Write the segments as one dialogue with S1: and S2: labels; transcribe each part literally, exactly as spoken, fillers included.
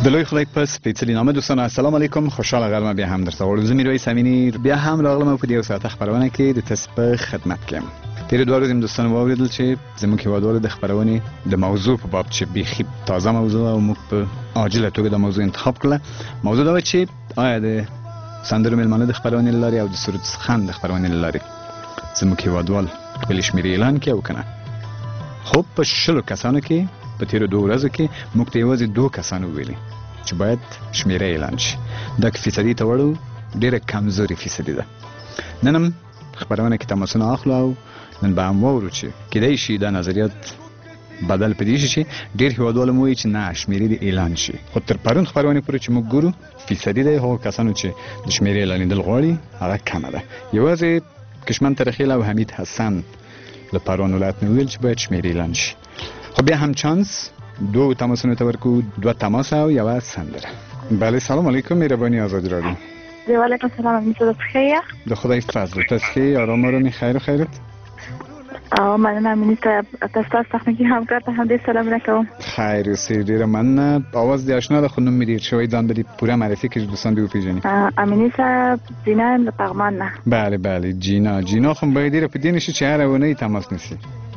S1: د لوی خدای په سپېڅلي نامه دوستانو السلام علیکم، خوشحاله غرمه بیا هم درته غواړو. زه میرویس امینی بیا هم راغلم او په دې یو ساعته خپرونه کې د تاسو په خدمت کې یم. تېرې دوه ورځې مو دوستانو واورېدل چې زموږ هېوادوالو د خپرونې د موضوع په باب چې بیخي تازه موضوع او موږ په عاجله توګه د موضوع انتخاب کړله. موضوع دا وه چې آیا د سندرو مېلمانه د خپرونې له لارې او د سرود خان د خپرونې له لارې زموږ هېوادوال خپلې شمېرې اعلان کړي او که نه. خو په شلو کسانو کې په تېرو دوه ورځو کې موږ ته یوازې دوه کسانو وویلي چې باید شمیره اعلان شي. دا که فیصدي ته وړو ډېره کمزورې فیصدي ده. نن هم خپرونه کې تماسونه اخلو او نن به هم واورو چې کیدای شي دا نظریات بدل پدې شي چې ډېر هېوادوال مو وایي چې نه شمیرې دې اعلان شي. خو تر پرون خپرونې پورې چې موږ ګورو فیصدي دی هغو کسانو چې د شمیرې اعلانېدل غواړي هغه کمه ده. یوازې کشمن ترخیل او حمید حسن له پروان ولایت نه ویل چې باید شمیرې اعلان شي. خو بیا هم چانس دو تماسونو ته ورکو، دو تماس او یوه سندره. بله سلام علیکم، مهربانی آزادی رادیو.
S2: و علیکم السلام، امید بخیر.
S1: د خدای فضل تاسو ښه آرام آرامي خیر و خیرت.
S2: او مننه امینی صاحب، تاسو تخنیکی همکار ته هم دې سلام نکوم.
S1: خیر اوسئ، ډیره مننه. اواز دې آشنا ده خو نوم مې ډېر شوی، ځان به دې پوره معرفي کړي دوستان دې وپېژني.
S2: امینی صاحب جینا یم د پغمان نه.
S1: بله بله جینا جینا خو باید ډېره په دې نشي چې هره اونۍ تماس نیسي.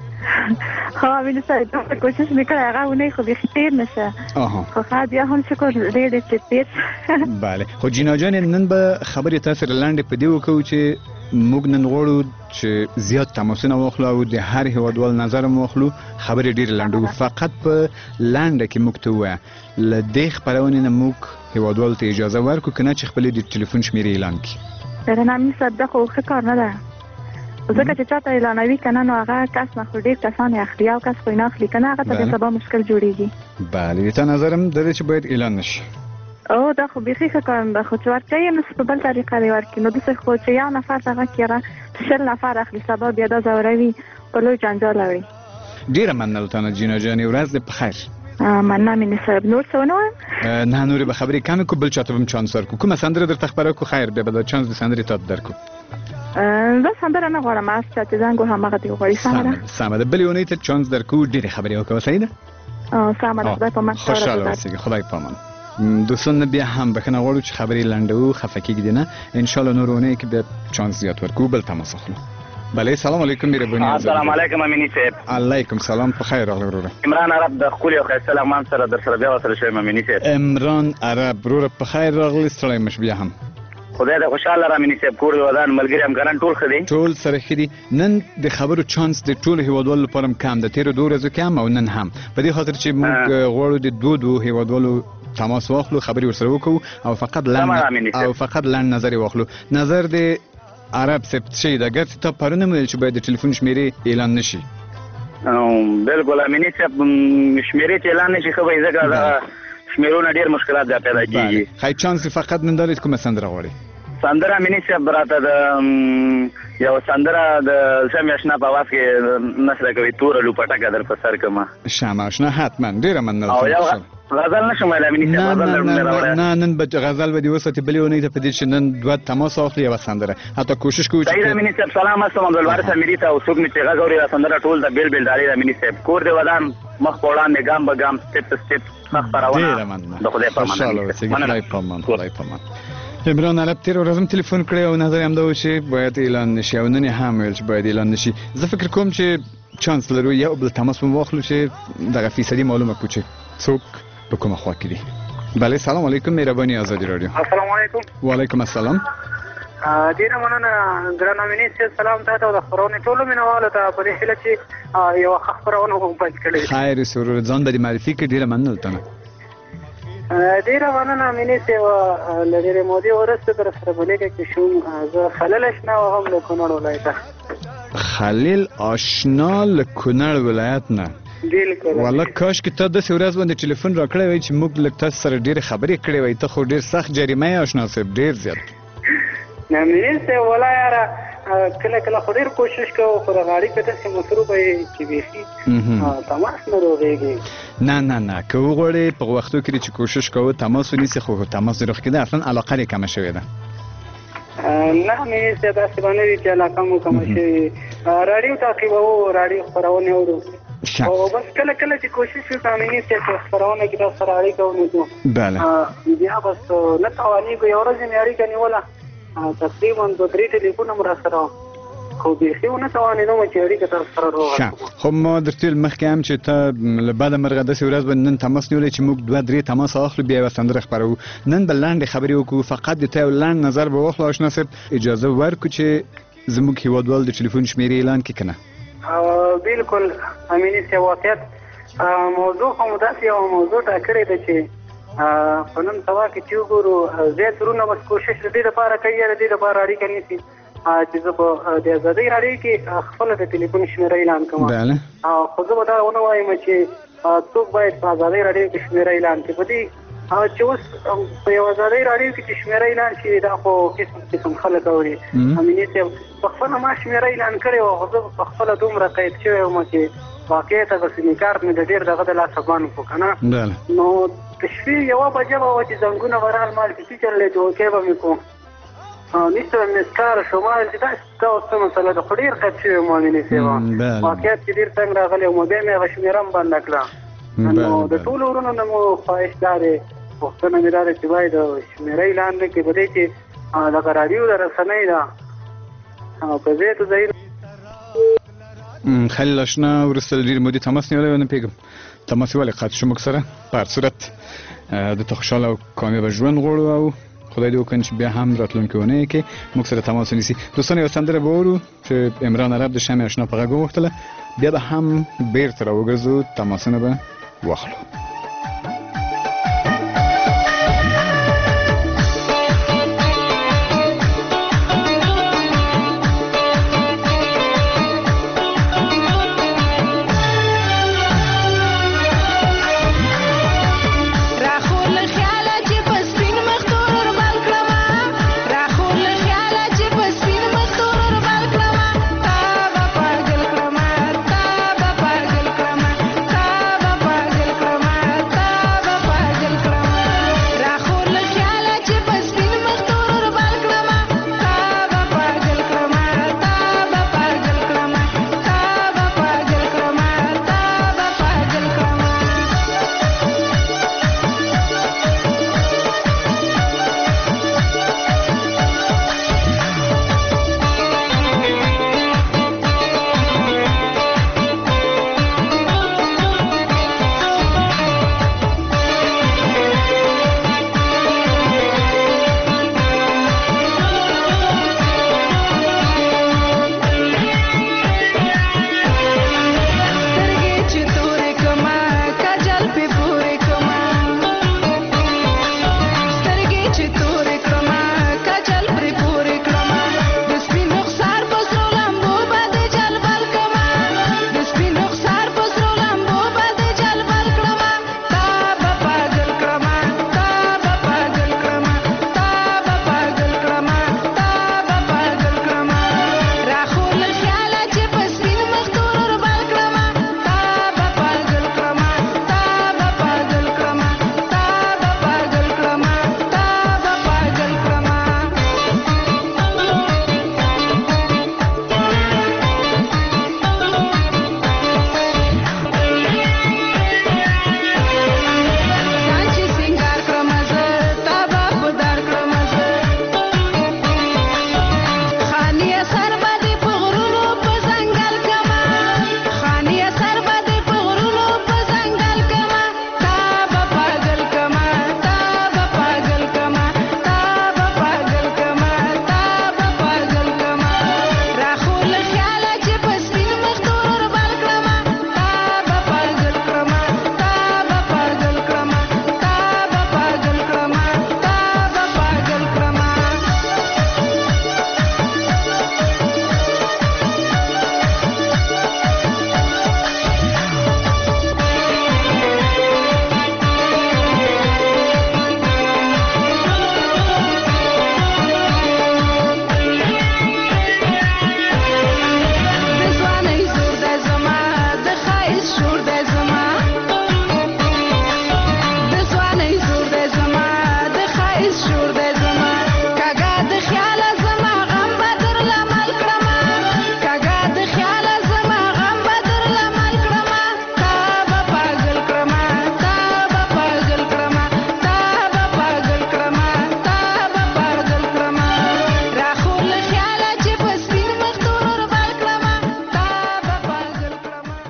S2: خو امینی صاحب دومره کوشش مې کړی هغه اونۍ خو بیخي تېر نشه. خو ښه بیا هم شکر ډېر ډېر چې تېر.
S1: بله خو جینا جانې نن به خبرې تاسو سره لنډې په دې وکړو چې موږ نن غواړو چې زیات تماسونه واخلو او د هر هېوادوال نظر مو واخلو. خبرې ډېرې لنډه فقط په لنډه کې موږ ته ووایه له دې خپرونې نه موږ هېوادوالو ته اجازه ورکړو که نه چې خپلې د ټلیفون شمېرې اعلان کړي.
S2: درنه امیني صاحب دا خو ښه کار نه ده، ځکه چې چاته اعلانوي که نه نو هغه کس نه خو ډېر کسان یې اخلي، یو کس خو یې نه اخلي که نه هغه ته بیا سبا مشکل جوړېږي.
S1: بله د تا نظر هم دا دی چې باید اعلان نشي.
S2: او دا خو بیخي ښه کار ده، خو چې ورکوي نو په بل طریقه دې ورکړي. نو داسې خو چې یو نفر دغه کړي هغه شل نفر اخلي سبا بیا دا ځوروي په لوی جنجال اوړي.
S1: ډېره مننه له تا نه جینا جانې، ورځ دې په خیر.
S2: مننه امیني صاحب. نور څه ونه وایم؟
S1: نه نورې به خبرې کمې کړو، بل چاته به هم چانس ورکړو. کومه سندره درته خپره کړو؟ خیر بیا به دا چانس د سندرې تا ته درکړو.
S2: زه سندره نه غواړم، هر چا چې زنګ وهم هغه دې وغواړي. سمه ده
S1: سمه ده، بلې اونۍ ته چانس درکړو. ډېرې خبرې وکړه، صحیح ده؟
S2: سمه ده، خدای په امان.
S1: خوشحاله اوسئ، خدای په امان. دوستان بیا هم بخښنه غواړو چې خبرې لنډوو، خفه کېږدي نه. انشاءالله نور اونۍ کې بیا چانس زیات ورکړو، بل تماس اخلو. بله سلام علیکم مهرباني.
S3: السلام علیکم امینی صاحب.
S1: علیکم سلام، په خیر راغلی وروره.
S3: عمران عرب د ښکلي او ښایسته لغمان سره در سره بیا وصل شویم امینی صاحب.
S1: عمران عرب وروره په خیر راغلی، ستړی مش بیا هم.
S3: خدای دې خوشحاله را امینی صاحب، کور ودان ملګري همکاران ټول ښه دي؟
S1: ټول سره ښه دي. نن د خبرو چانس د ټولو هېوادوالو لپاره هم کم ده، تېرو دوه ورځو کې هم او نن هم، په دې خاطر چې موږ غواړو د دوه دوه هېوادوالو تماس واخلو، خبرې ورسره وکړو او فقط لنډ او فقط لنډ نظر یې واخلو. نظر د عرب صاحب څه ده؟ ګرځې تا پرون هم ویل چې باید د ټلیفون شمېرې اعلان نشي.
S3: بلکل امیني صاحب شمېرې چې اعلان نشي ښه به وي، ځکه د شمېرو نه ډېر مشکلات بیا پیدا کېږي.
S1: ښایي چانس فقط نن دا دی چې کومه سندره غواړې؟
S3: سندره امیني صاحب راته د یو سندره د سم اشنا په اواز کې نشره کوي، توره لوپټکه در په سر کړمه.
S1: شمه اشنا حتما ډېره مننه.
S3: او یو غزل نشم ویلی امیني صاحب؟
S1: نه نه نن به غزل به دې وساتې، بلې اونۍ ته په دې چې نن دوه تماس واخلي یوه سندره. حتی کوشش کوو چې
S3: صحیح ده امیني صاحب. سلام هستم عبدالوارث امیري ته او څوک مې چې غږ اوري دا سندره ټول د بیل بیل ډالۍ ده امیني صاحب. کور دې ودان مخ په وړاندې ګام به ګام سټپ په سټپ مخ په روانه د خدای په امان.
S1: خوشحاله اوسئ، خدای په امان، خدای په امان. عمران عرب تېره ورځ هم تلیفون کړی او نظر یې همدا و چې باید اعلان نشي او نن یې هم ویل چې باید اعلان نشي. زه فکر کوم چې چانس لرو یو بل تماس مو واخلو چې دغه فیصدي معلومه کړو چې څوک په کومه خوا کې دي. بله سلام علیکم مهرباني آزادي رادیو.
S4: السلام علیکم.
S1: وعلیکم السلام.
S4: ډېره مننه ګران امیني صاحب، سلام تاته او د خپرونې ټولو مینوالو ته په دې هیله چې یوه ښه خپرونه مو پیل کړې.
S1: خیر اوسې ورور، ځان به دې معرفي کړې. ډېره مننه له تا نه.
S4: ډېره مننه امیني صاحب، له ډېرې مودې وروسته در سره په لیکه کې شوم. زه خلیل اشنا وم له کونړ ولایته.
S1: خلیل آشنا له کونړ ولایت نه. والله کاش کې ته داسې ورځ باندې ټلیفون را کړی وای چې موږ لږ تاسو سره ډېرې خبرې کړې وای. ته خو ډېر سخت جریمه یې آشنا صاحب، ډېر زیات.
S4: نه امیني صاحب والله یاره کله کله خو ډېر کوشش کوو، خو دغه اړیکه داسې مصروفه یې چې بیخي تماس نه روغېږي.
S1: نه نه نه که وغواړې په وختو کې چې کوشش کوو تماس ونیسې، خو تماس دې روغ کېده اصلا علاقه دې کمه شوې ده.
S4: نه امیني صاحب داسې به نه وي چې علاقه مو کمه شوې. راډیو تعقیبوو، راډیو خپرونې اورو. او بس کله کله چې کوشش وکړو چې خبرونه کې تاسو سره اړیکه ونیسو.
S1: بله
S4: بیا بس نه توانېږو، یو ورځ مې اړیکه نیوله تقریبا دوه درې ټلیفونه مو راسره خو بیخي ونه توانېدم چې اړیکه تاسو سره روغه.
S1: خو ما درته ویل مخکې هم چې ته له بده مرغه داسې ورځ به نن تماس نیولی چې موږ دوه درې تماس اخلو بیا یوه سندره خپروو. نن به لنډې خبرې وکړو، فقط د ته یو لنډ نظر به واخلو آشنا صاحب، اجازه ورکړو چې زموږ هیوادوال د ټلیفون شمېرې اعلان کړي که نه؟
S4: بالکل امیني صاحب، واقعیت موضوع خو مو داسې یوه موضوع ټاکلې ده چې په نن سبا کې چې وګورو زیات زرونه بس کوشش د دې لپاره کوي د دې لپاره اړیکه نیسي چې زه په د ازادۍ راډیو کې خپله د ټلیفون شمېره اعلان کوم. خو زه به دا ونه وایم چې څوک باید په ازادۍ راډیو کې شمېره اعلان کړي. په دې چې اوس په یو ازادۍ راډیو کې چې شمېره اعلان شي دا خو قسم قسم خلک اوري. امیني صاحب پخپله ما شمېره اعلان کړې وه، خو زه پخپله دومره قید شوی وم چې واقعیت هغه سیمې کارت مې د ډېر دغه د لاسه بند کړو که نه. نو د شپې یوه بجه به وه چې زنګونه به رال مال چې چللی چې اوکې به مې کوم نیسته به مې سکاره شو. ما ویل چې داسې دا اوس څه مسله ده، خو ډېر قید شوی وم امیني صاحب، واقعیت چې ډېر تنګ راغلی وم. بیا مې هغه شمېره هم بنده کړه. نو د ټولو ورونو نه مو خواهش دا دی، پوښتنه مې دا ده چې باید شمېره اعلان نه کړي په دې چې دغه راډیو د رسنۍ ده په ځای ته ځایونه.
S1: خلیل اشنا وروسته له ډېرې مودې تماس نیولی و، نه پوهېږم تماس یې ولې قطع شو موږ سره. په هر صورت دلته خوشحاله او کامیابه ژوند غواړو او خدای دې وکړي چې بیا هم راتلونکې اونۍ کې موږ سره تماس ونیسي. دوستان یوه سندره به واورو چې عمران عرب د شمع اشنا په غږ وغوښتله، بیا به هم بېرته راوګرځو، تماسونه به واخلو.
S5: Come on.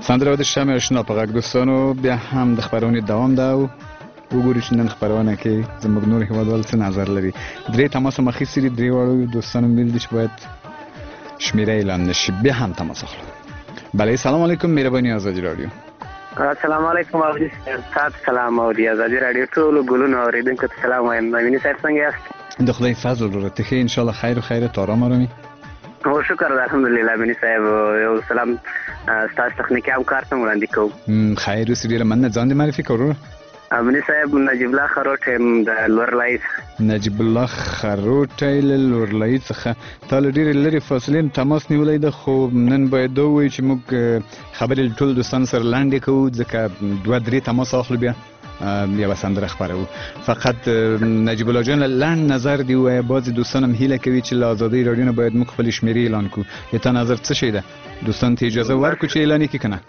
S1: سندره د شمع آشنا په غږ دوستانو بیا هم د خبرونې دوام ده او وګورو چې نن خبرونه کې زموږ نور هیوادوال څه نظر لري. درې تماس هم اخیستي دي، درې واړو دوستانو ویل دي چې باید شمیره اعلان نشي. بیا هم تماس اخلو. بله سلام علیکم، مهرباني آزادي رادیو.
S5: السلام علیکم او دې تاسو سلام او دې آزادي رادیو ټول ګلونو اوریدونکو ته سلام وایم. مینه صاحب څنګه یاست؟
S1: د خدای فضل ورته ښه ان شاء الله خیر او خیرت آرام آرامي.
S5: او شکر الحمدلله. مینه صاحب یو سلام تاسو تخنیکی همکار ته وړاندې کوم.
S1: خیر اوسې، ډېره مننه. ځان دې معرفي کړو.
S5: مینه صاحب نجیب الله خروټ د لورلای.
S1: نجیب الله خروټ له لورلای څخه تل ډېر لري فاصله تماس نیولای د خو نن باید دوی چې موږ خبرې ټول دوستان سره لاندې کوو ځکه دوه درې تماس اخلو بیا یا سندره خبرو. فقط نجیب الله جان لاند نظر دی و بعضی دوستان هم هیله کوي چې له آزادۍ رادیو نه باید موږ خپل شمیرې اعلان کو. یا نظر څه شي ده دوستان ته اجازه ورکو چې اعلان کې کنه؟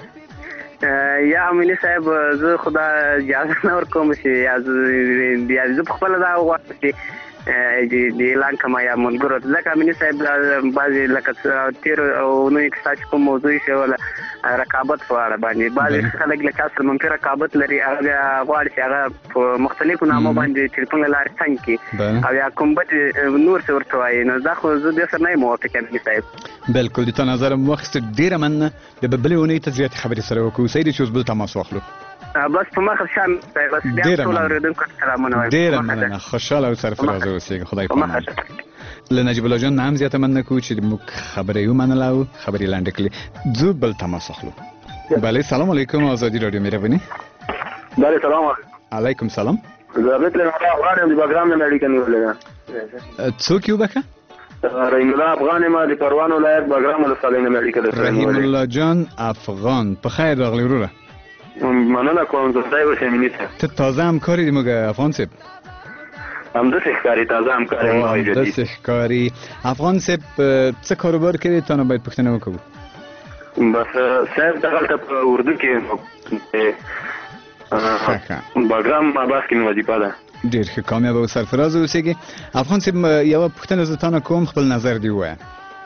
S5: یا امینه صاحب زه خدا اجازه نه ورکوم چې یا زه په خپل دا وخت کې د اعلان کما یا ملګرو ځکه امینه صاحب بعضی لکه تیر او نو یک ساعت کوم موضوع شی ولا رقابت په اړه باندې بعضی خلک له تاسو منفي رقابت لري هغه غواړي چې هغه په مختلفو نامو باندې ټلیفون لاره څنګه کې او یا کوم بت نور څه ورته وایي نو دا خو زه د سره نه موافق یم صاحب.
S1: بالکل د تا نظر مخست ډیره من د بلونی ته زیات خبرې سره وکړو سید چې اوس بل تماس واخلو.
S5: بس په مخه شام بس بیا ټول اوریدونکو ته سلامونه وایم.
S1: ډیره مننه، خوشاله او سرفراز اوسئ. خدای پامان. له نجیب الله جان هم زیاته مننه کوم چې موږ خبرې یو منله او خبرې لاندې کړې. زه بل تماس اخلو. بله سلام علیکم آزادی رادیو مهرباني.
S6: بله سلام علیکم.
S1: علیکم سلام.
S6: زه بیت له افغان دی بګرام نه اړیکه نیولې
S1: ده. څوک یو بکه؟
S6: رحیم الله افغان ما د پروان ولایت بګرام له سالینه نه اړیکه ده.
S1: رحیم الله جان افغان په خیر راغلی وروره.
S6: مننه کوم زه ځای وسه مینیته.
S1: ته تازه همکاری دی موږ افغان صاحب.
S6: هم د ښکاری تازه همکاری ما
S1: جدي. د ښکاری افغان صاحب څه کاروبار کوي ته نه باید پښتنه وکړو.
S6: بس صاحب دغلته په اردو کې بګرام باس کې وظیفه ده.
S1: ډېر ښه کامیاب او سرفراز اوسېږي. افغان صاحب یو پښتنه زه تانه کوم خپل نظر دی وایه.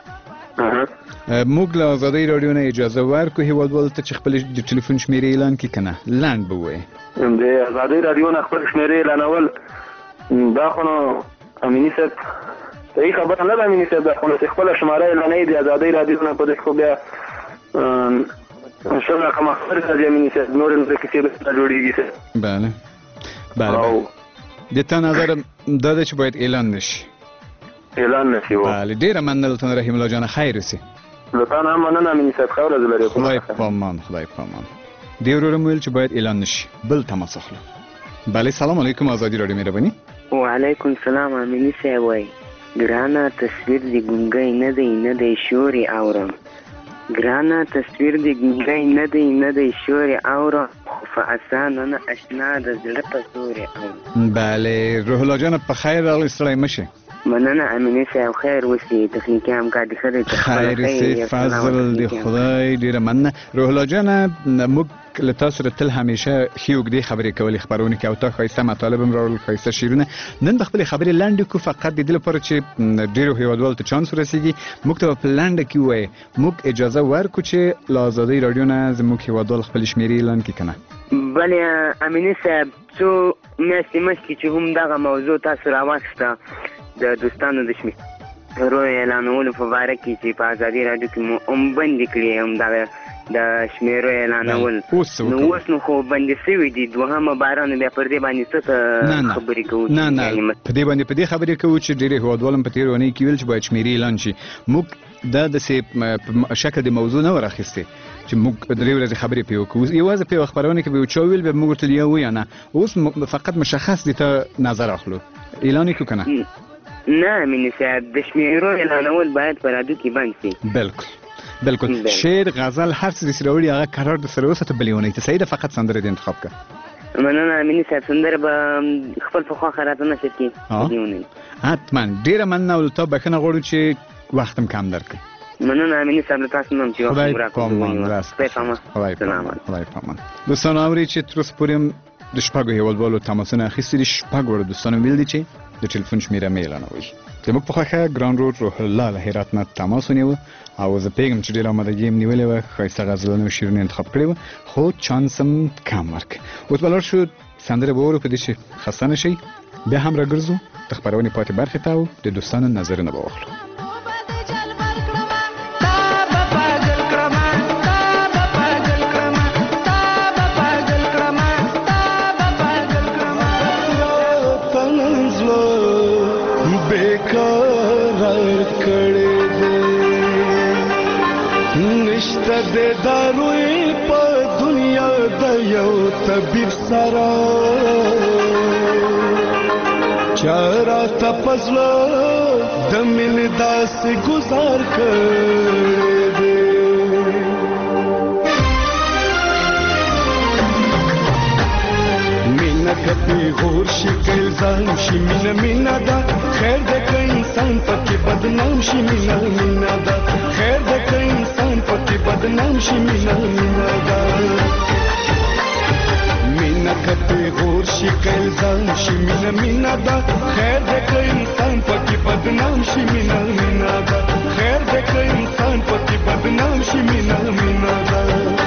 S1: موږ له آزادۍ رادیو نه اجازه ورکو هیوادوالو ته چې خپل د ټلیفون شمیرې اعلان کړي که نه؟ لاند به ووایې.
S6: د آزادۍ رادیو نه خپل شمیرې اعلانول دا خو نو امیني صاحب صحیح خبره نه ده. امیني صاحب دا خو نو خپله شماره اعلانوي د آزادۍ رادیو نه په دې خو بیا انشاءالله کومه خبرې راځي امیني صاحب نورې نورې کیسې به جوړېږي صاحب.
S1: بله بله د تا نظر دا ده چې باید اعلان نشي.
S6: اعلان نشي و.
S1: بله ډېره مننه له رحیم الله جان خیر اوسې.
S6: له تا نه هم مننه امیني صاحب ښه ورځ لرې.
S1: خدای پامان خدای پامان. دې ورور مو ویل چې باید اعلان نشي. بل تماس اخلو. بله سلام علیکم آزادی رادیو مهرباني.
S7: وعلیکم سلام امیني صاحب وایي ګرانه تصویر دې ګونګی نه دی نه دی شور یې اورم. ګرانه تصویر دې ګونګی نه دی نه دی شور یې اورم خو په اسانه نه اشنا د زړه په زور یې اورم.
S1: بله روح الله جان په خیر راغلی ستړی مه شې.
S7: مننه امیني صاحب خیر اوسې تخنیکي همکار دې ښه دی.
S1: خیر اوسې فضل دې خدای ډېره مننه. روح الله جانه موږ له تاسو سره تل همیشه ښې اوږدې خبرې کولې خپرونې کې او تا ښایسته مطالب هم راوړل ښایسته شعرونه. نن به خپلې خبرې لنډې کړو فقط د دې لپاره چې ډېرو هیوادوالو ته چانس ورسېږي. موږ ته به په لنډه کې ووایې موږ اجازه ورکړو چې له آزادۍ رادیو نه زموږ هیوادوال خپلې شمېرې اعلان کړي که نه؟
S7: بلې امیني صاحب څو میاشتې مخکې چې هم دغه موضوع تاسو راواخیسته د دوستانو د شمیرو اعلانولو په باره کې چې په آزادۍ رادیو کې مو هم بندې کړي هم دغه د شمیرو اعلانول نو اوس نو خو بندې شوي دي. دوهمه باره نو بیا پر دې باندې څه ته خبرې کوو؟
S1: نه نه په دې باندې په دې خبرې کوو چې ډېرې هیوادوال هم په تېرې اونۍ کې ویل چې باید شمیرې اعلان شي. موږ دا داسې په شکل د موضوع نه وراخیستې چې موږ درې ورځې خبرې پرې وکړو. یوازې په یوه خپرونه کې به یو چا ویل بیا موږ ورته یا ووایه نه. اوس فقط مشخص دي ته نظر اخلو اعلان یې کړو که نه؟
S7: نه امیني صاحب د شمیرو اعلانول باید په رادیو کې بند شي.
S1: بالکل بالکل. شعر غزل هر څه دې راوړي هغه قرار د سره اوسه ته بلې اونۍ ته صحیح ده فقط سندره دې انتخاب کړه.
S7: مننه امیني صاحب سندره به خپل په خوا خراته نشر کړي دې اونۍ.
S1: حتما ډېره مننه او له تا بښنه غواړو چې وخت هم کم درکړي.
S7: مننه امیني صاحب له تاسو نه هم چې وخت
S1: مو راکړ. خدای پامان. خدای پامان. دوستانو اورئ چې تر اوسه پورې د شپږو هیوادوالو تماسونه اخیستي دي. شپږ وړو دوستانو ویل دي چې د ټلیفون شمیره مې اعلانوي. زموږ په خوښه ګران روډ روح الله له هرات نه تماس ونیو او زه پیغام چې ډېره آمادګي یې نیولې وه، ښایسته غزلونه او شعرونه انتخاب کړي وو، خو چانس هم کم ورک. اوس به لاړ شو سندره به واورو، په دې چې خسته نه شئ. بیا هم راګرځو د خپرونې پاتې برخې ته او د دوستانو نظرونه به واخلو.
S8: د داروی په دنیا د یو طبيب سره چارا تپزله د مل داس گزار کړې مینا کپی غور شي کل ځان شي مینا مینا دا خیر د انسان پکې بدنام شي مینا مینا دا خیر د انسان پکې بدنام شي مینا مینا دا مینا کپی غور شي کل ځان شي مینا مینا دا خیر د انسان پکې بدنام شي مینا مینا دا خیر د انسان پکې بدنام شي مینا مینا دا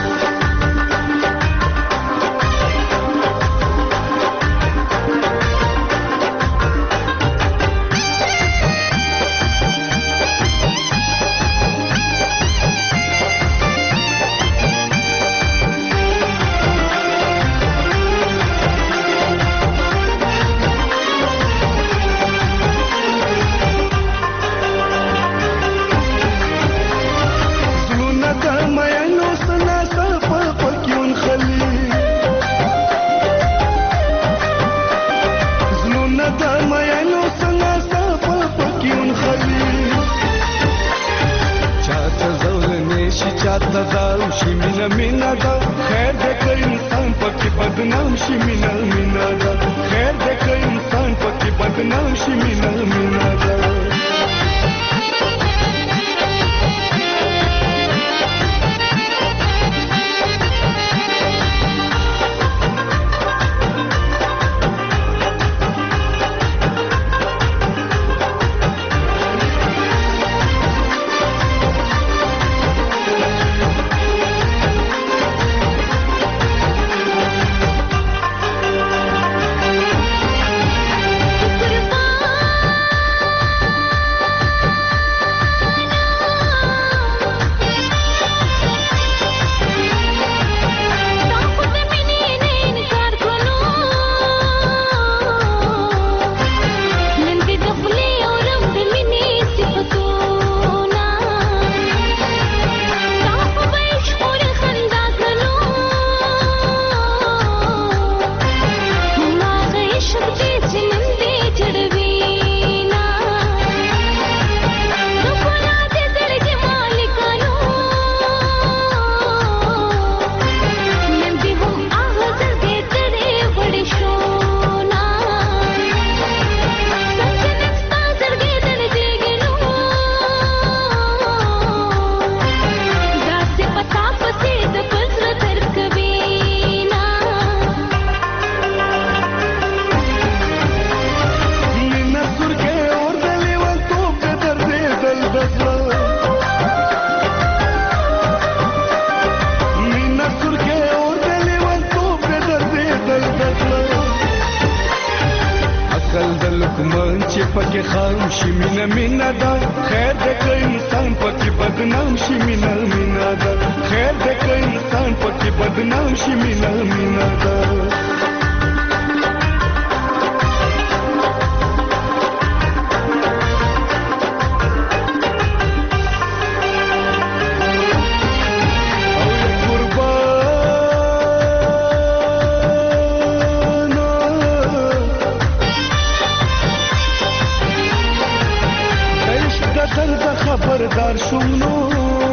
S8: خبردار شوم نو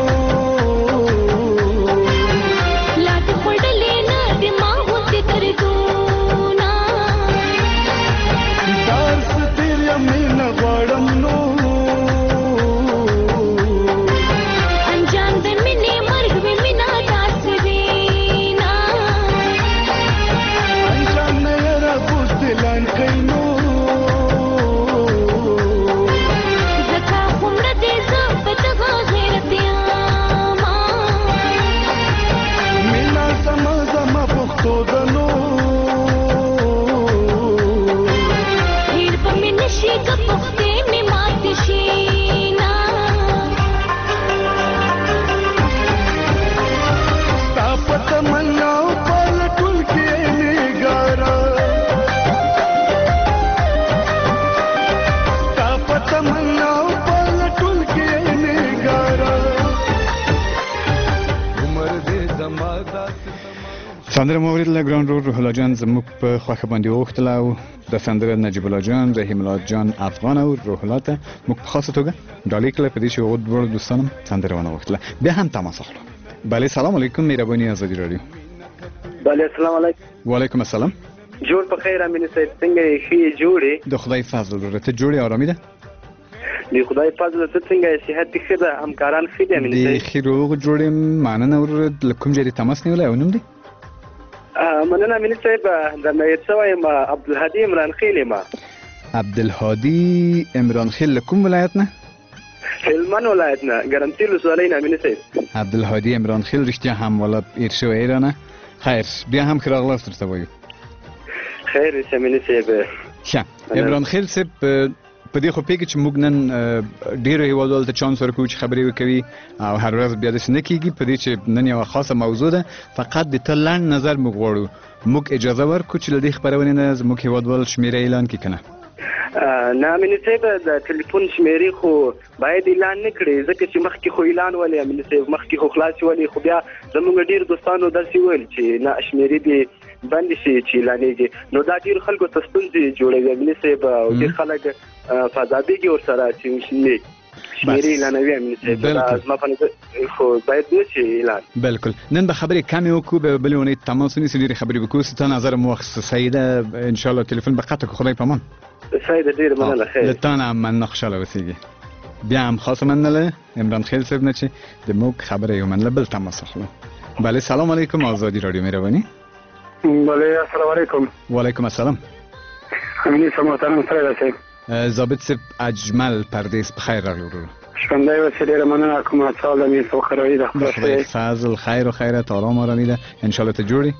S8: لا ته پړلې نه دماغ وته تر تو
S1: سندره مو اوریدله ګران رور روح الله جان زموږ په خوښه باندې وغوښتله او د سندره نجیب الله جان رحیم الله جان افغان او روح الله ته موږ په خاصه توګه ډالۍ کړله په دې چې هغو دواړو دوستانو سندره ونه وغوښتله. بیا هم تماس اخلو. بله سلام علیکم مهرباني ازادي رادیو.
S5: بله السلام علیکم.
S1: وعلیکم السلام.
S5: جوړ په خیر امین صاحب څنګه یې ښې جوړې؟
S1: د خدای فضل وروره ته جوړې آرامي ده؟
S5: د خدای فضل ته څنګه یې صحت دې ښه ده همکاران ښه دي امین صاحب؟
S1: د ښې روغ جوړې مننه وروره له کوم ځای دې تماس نیولی او نوم دی؟
S5: مننه امین صاحب درنه یې څه وایم عبدالهادي عمران خیل یم.
S1: عبدالهادي عمران خیل له کوم ولایت نه؟
S5: هلمند ولایت نه ګرمسیر ولسوالۍ نه امین صاحب.
S1: عبدالهادي عمران خیل رښتیا هم والا ایر شوی رانه خیر بیا هم ښه راغلاست درته وایو.
S5: خیر اوسه امین صاحب.
S1: ښه عمران خیل صاحب په دې خو پوهېږي چې موږ نن ډېرو هېوادوالو ته چانس ورکوو چې خبرې وکوي او هر ورځ بیا داسې نه کېږي په دې چې نن یوه خاصه موضوع ده فقط د ته لنډ نظر موږ غواړو. موږ اجازه ورکړو چې له دې خپرونې نه زموږ هېوادوال شمېره اعلان کړي که نه؟
S5: نه امین صاحب د ټلیفون شمېرې خو باید اعلان نه کړي ځکه چې مخکې خو اعلان ولې امین صاحب مخکې خو خلاصې ولې خو بیا زموږ ډېر دوستانو داسې وویل چې نه شمېرې دې بندې شي چې اعلانېږي نو دا ډېر خلکو ته ستونزې جوړوي امین صاحب او ډېر خلک فضابېږي ورسره چې شمېرې اعلانوي امین صاحب دا زما په نظر خو باید نه شي اعلان.
S1: بلکل نن به خبرې کمې وکړو به بلې اونۍ تماس ونیسو ډېرې خبرې به کوو ستا نظر مو واخیسته صحیح ده انشاءالله تلیفون به قطع کړو خدای په امان.
S5: صحیح ده ډېره مننه خیر.
S1: له تا نه هم مننه خوشحاله اوسېږي. بیا هم خاصه مننه له عمران خیل صاحب نه چې د موږ خبره یې ومنله بل تماس اخلو. بله سلام علیکم آزادی رادیو مهرباني.
S9: بله السلام علیکم.
S1: وعلیکم السلام.
S9: امین صاحب محترم سره صاحب.
S1: ضابط صاحب اجمل پردیس بخیر راغلی ورور.
S9: شپنده اوسې ډېره مننه کومه څه حال امین صاحب خیرایي ده
S1: خدای فضل خیر و خیرت آرام آرامی ده انشاءالله ته جوړې.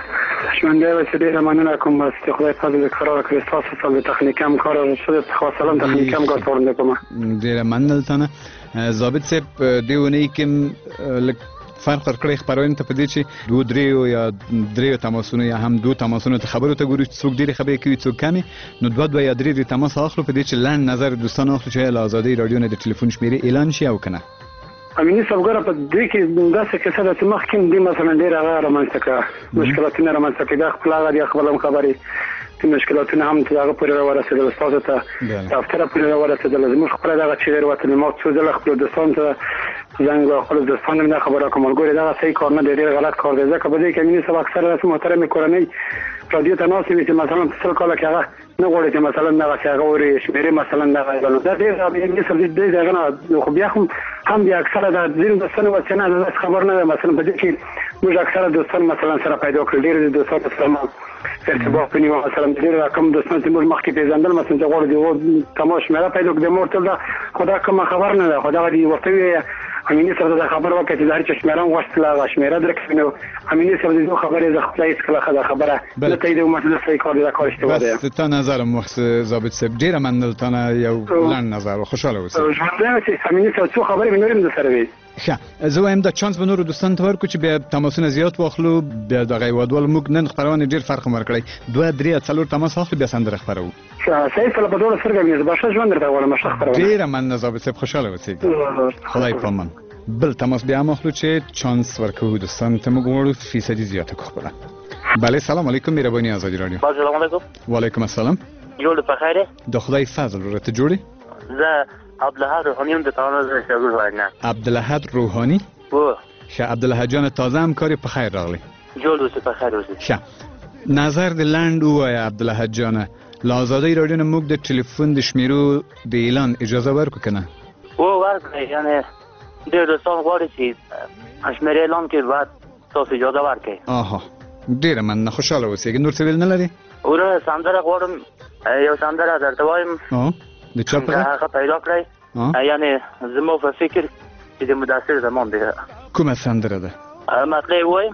S9: شپنده اوسې ډېره مننه کوم بس چې خدای فضل کار وکړي ستاسو سره د تخنیکي همکار شده خاص سلام تخنیکي همکار سره کوم.
S1: ډېره مننه ته نه ضابط صاحب دې اونۍ کې لږ فرق ورکړی خپرونې ته په دې چې دوه دریو یا دریو تماسونو یا هم دوه تماسونو ته خبرو ته ګورو چې څوک ډېرې خبرې کوي څوک کمې نو دوه دوه یا درې درې تماس اخلو په دې چې لنډ نظر دوستانو اخلو چې له ازادۍ راډیو نه د ټلیفون شمېرې اعلان شي او که نه.
S9: امیني صاحب ګوره په دې کې داسې کیسه ده چې مخکې دې مثلا ډېر هغه رامنځته کړه مشکلاتونه رامنځته کړي دا خپل هغه دي خپل هم خبرې چې مشکلاتونه هم تر هغه پورې راورسېدل ستاسو ته دفتره پورې راورسېدل زموږ خپله دغه چې غیر وطني ما څو ځله خپلو دوستانو ته زنګ خپلو دوستانو مې دا خبره کوم ګورې دغه صحیح کار نه دی ډېر غلط کار دی ځکه په دې کې امیني صاحب اکثره داسې محترمې کورنۍ رادیو ته ناستې وي چې مثلا په سل کاله کې هغه نه غواړي چې مثلا دغسې هغه ورې شمېرې مثلا دغه نو دا ډېر امیني صاحب دې هغه نه خو بیا هم هم بیا اکثره د ځینو دوستانو واسطه نه داسې خبر نه دی مثلا په دې کې موږ اکثره دوستان مثلا سره پیدا کړل ډېر دوستانو سره ما ارتباط ونیو مثلا ډېر کوم دوستان چې موږ مخکې پېژندل مثلا چې غواړو د هغو تماس شمېره پیدا کړو د مور تل دا خو دا کومه خبر نه ده خو دغه دې ورته ووایه امیني صاحب دا خبر وکړه چې د هر چا شمېره هم غوښتله هغه شمېره درکړي نو امیني صاحب د دې خبرې زه خپله هېڅکله ښه ده خبره نه تاییدوم چې دا صحیح کار دی دا کار اشتباه دی.
S1: بس تا نظر مو ضابط صاحب ډېره مننه تا نه یو لنډ نظر و خوشحاله اوسئ.
S9: ژوندی اوسئ امیني صاحب څو خبرې مې نور هم درسره وي.
S1: ښه زه وایم دا چانس به نورو دوستانو ته ورکړو چې بیا تماسونه زیات واخلو بیا دغه هېوادوال موږ نن خپرونې ډېر فرق هم ورکړی دوه درې څلور تماس واخلو بیا سندره خپروو.
S9: صحیح سره په ډوله سترګه مې زه به ښه ژوند درته غواړم ښه خپرونه.
S1: ډېره مننه ضابط صاحب خوشحاله اوسئ. خدای په امان. بل تماس بیا هم اخلو چې چانس ورکوو دوستانو ته موږ غواړو فیصدي زیاته کړو خپله. بله سلام علیکم مهرباني ازادي راډیو.
S10: سلام علیکم.
S1: وعلیکم السلام.
S10: جوړ په خیره؟
S1: د خدای فضل وروره ته جوړې؟
S10: زه عبدالحد روحانی یم د تازه زه شاګرد وایم.
S1: عبدالحد روحانی؟
S10: و
S1: ښه عبدالحد جان تازه همکار په خیر راغلی.
S10: جوړ اوسې په خیر اوسې.
S1: ښه نظر د لنډ ووایه عبدالحد جانه له ازادۍ راډیو نه موږ د ټلیفون د شمېرو د اعلان اجازه ورکړو که نه؟
S10: و ورکړئ یعنې ډېر دوستان غواړي چې شمېرې اعلان کړي باید تاسو اجازه ورکړئ.
S1: آها ډېره مننه خوشحاله اوسېږي نور څه ویل نه لرې؟
S10: وروره سندره غواړم یو سندره درته وایم
S1: د چا په
S10: هغه پیدا کړئ یعنې زما په فکر چې د مدثر زمان دی.
S1: کومه سندره ده؟
S10: مطلب یې وایم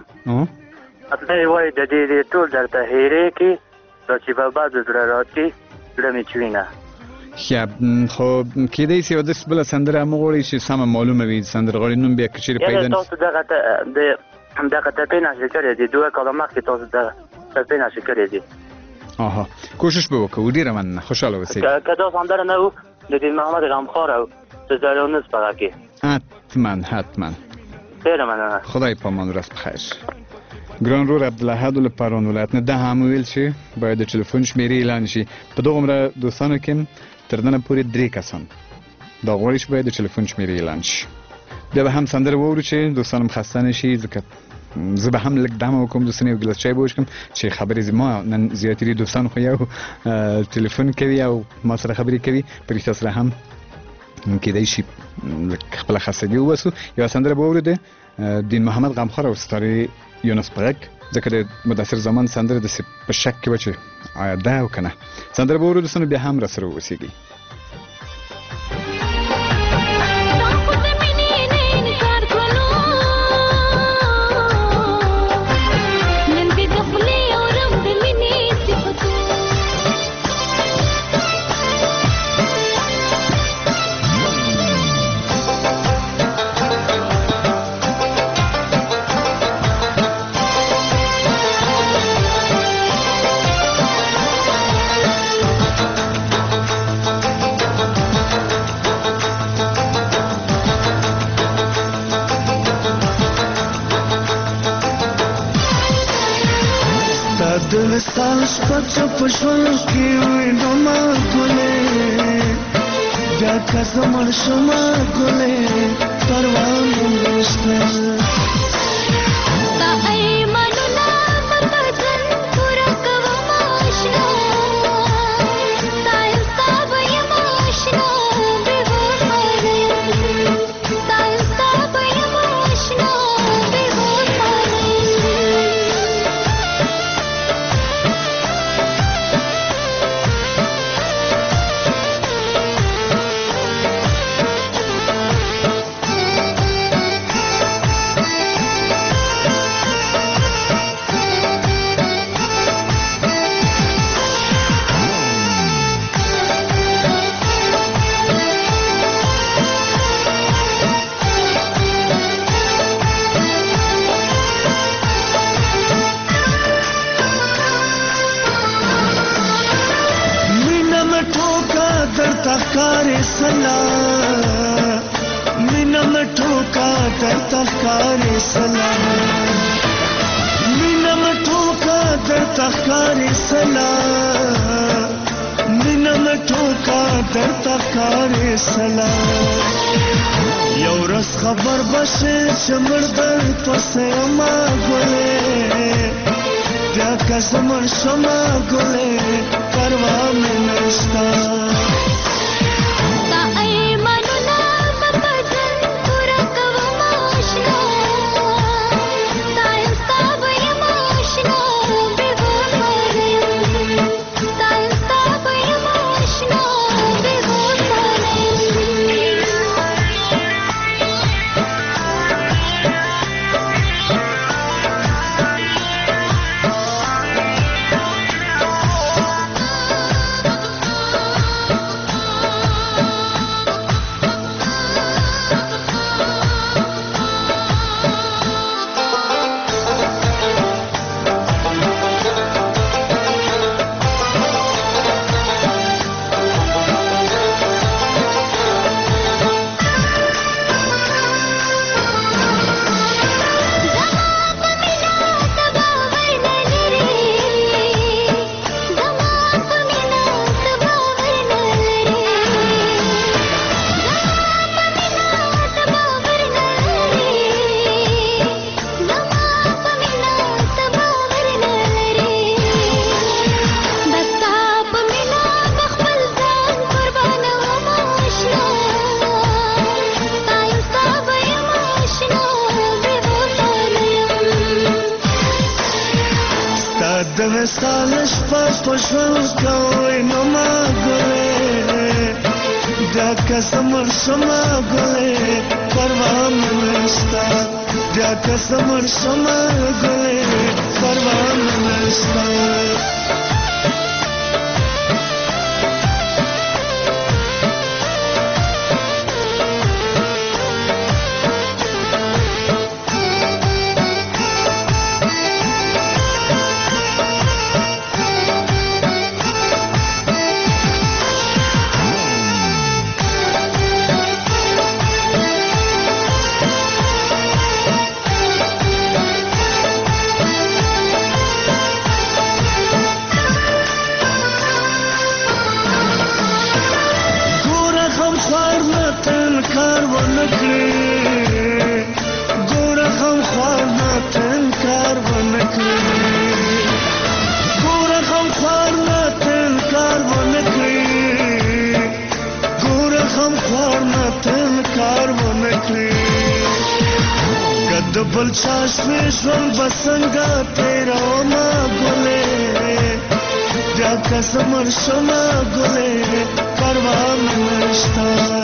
S10: مطلب یې وایي د دې ټول درته هېرې کړي دا چې په بعد زړه راکړي زړه مې چوینه.
S1: ښه خو کېدای شي یو داسې بله سندره هم وغواړئ چې سمه معلومه وي سندرغاړي نوم بیا که چېرې پیدا نه
S10: تاسو دغه د دغه ټپې نشر کړی دي دوه کاله مخکې تاسو دغه ټپې نشر کړی دي.
S1: آها کوشش به وکړو ډېره مننه خوشحاله اوسئ.
S10: که دا سندره نه و د دې محمد غمخوار او د زریانوس په غږ کې
S1: حتما حتما
S10: ډېره مننه.
S1: خدای په امان ورځ بخیر. ګران رور عبدالاحد له پارون ولایت نه د هم ویل چې باید د ټلیفون شمیرې اعلان شي. په دغه عمره دوستانو کې تر نن پورې درې کسان دا غواړي چې باید د ټلیفون شمیرې اعلان شي. بیا به هم سندره وورو چې دوستانم خسته نشي، ځکه زه به هم لږ دمه وکړم دوستان، یو ګیلاس چای به وڅښم چې خبرې زما نن زیاتري دوستان خو یو ټلیفون کوي او ما سره خبرې کوي، په رښتیا سره هم کېدای شي خپله خستګي وباسو. یوه سندره به واورو د دین محمد غمخوار او ستارې یونس په غږ، ځکه د مدثر زمان سندره داسې په شک کې وه چې آیا ده او که نه. سندره به واورو دوستانو، بیا هم راسره واوسېږئ.
S8: साल पचा पशुन की विडोमा गोले जाका समर शमा गोले परवान मुस्ता ता आई मनुना मपजन पूरा कवमाशना ताय साबय माशना बेवफारे ताय साबय माशना बेवफारे तकारे सला मीना में ठोका दर तकारे सला मीना में ठोका दर तकारे सला मीना में ठोका दर तकारे सला यौरस खबर बसे चमरदर पसे अमा गोले क्या कसमर शमा गोले करवा में नस्ता सालश पशुन कोई नमा गोले जाका समर शमा गोले परवान नस्ता जाका समर शमा गोले परवान नस्ता کار نه تل کار ونه کړې که د بل چا شوې ژوند به څنګه تېرومه ګلې بیا که زه مړ شمه ګلې پروا مې نشته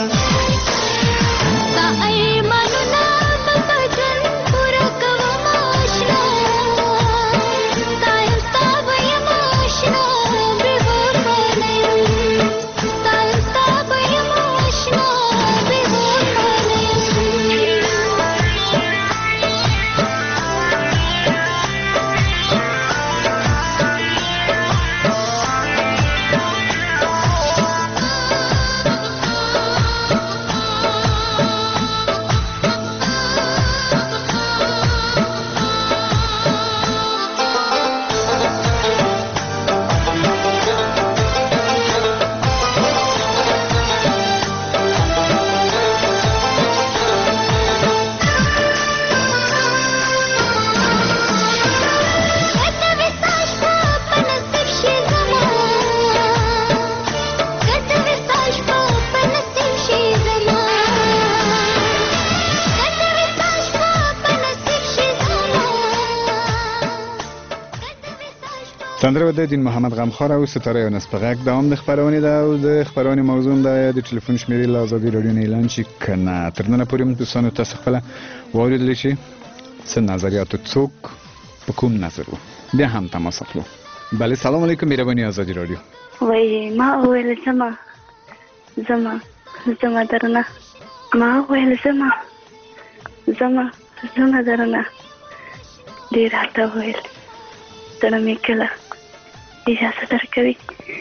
S1: سندره د دین محمد غمخوار او ستاره یونس په غږ دوام د خبرونه ده او د خبرونه موضوع د ټلیفون شمیرې له ازادي رادیو نه اعلان شي کنه تر نن پورې موږ دوستانو تاسو خپل واوریدل شي څه نظریات څوک په کوم نظر وو بیا هم تماس اخلو. بله سلام علیکم مهرباني ازادي رادیو.
S2: وای ما ویل زما زما زما درنه ما ویل زما زما زما درنه ډیر راته ویل تر مې کله اجازه درکوي.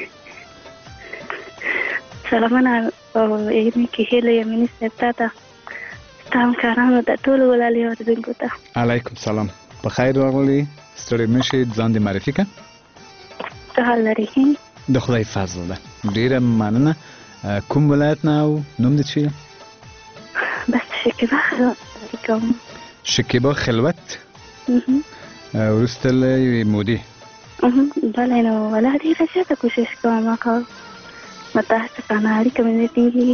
S2: سلامونه او یمي کې هله یمني سپتا ته تام کارانو ته ټول ولالي اوردونکو ته
S1: علیکم سلام. په خیر راغلی ستړي مشي ځان دې معرفي کړه.
S2: ته حال لري
S1: د خدای فضل ده. ډیره مننه. کوم ولایت نه او نوم دې چی؟
S2: بس شکیبا خلوت کوم.
S1: شکیبا خلوت ورستل مودي.
S2: بله نو ولا ډیره زیاته کوشش کوم هغه متاسفانه اړیکه مې نه ټینګېږي.